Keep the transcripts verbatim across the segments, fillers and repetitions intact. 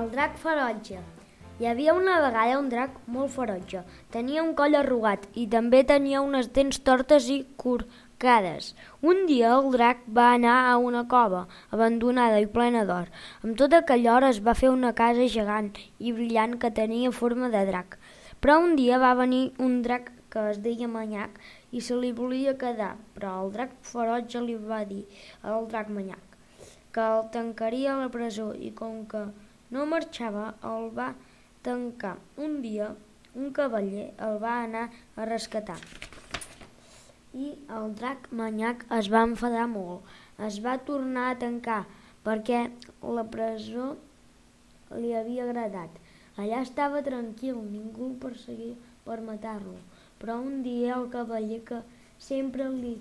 El drac ferotge. Hi havia una vegada un drac molt ferotge. Tenia un coll arrugat i també tenia unes dents tortes i corcades. Un dia el drac va anar a una cova abandonada i plena d'or. Amb tot aquell or es va fer una casa gegant i brillant que tenia forma de drac. Però un dia va venir un drac que es deia Manyac i se li volia quedar, però el drac ferotge li va dir al drac Manyac que el tancaria a la presó i com que no marxava el va tancar. Un dia un cavaller el va anar a rescatar i el drac Manyac es va enfadar molt. Es va tornar a tancar perquè la presó li havia agradat. Allà estava tranquil, ningú el perseguia per matar-lo. Però un dia el cavaller, que sempre li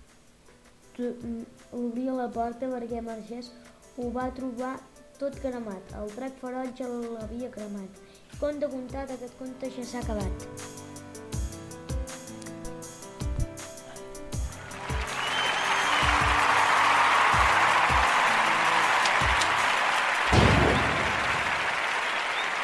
obria la porta perquè marxés, ho va trobar tot cremat. El drac ferotge l'havia cremat. Conte contat, aquest conte ja s'ha acabat.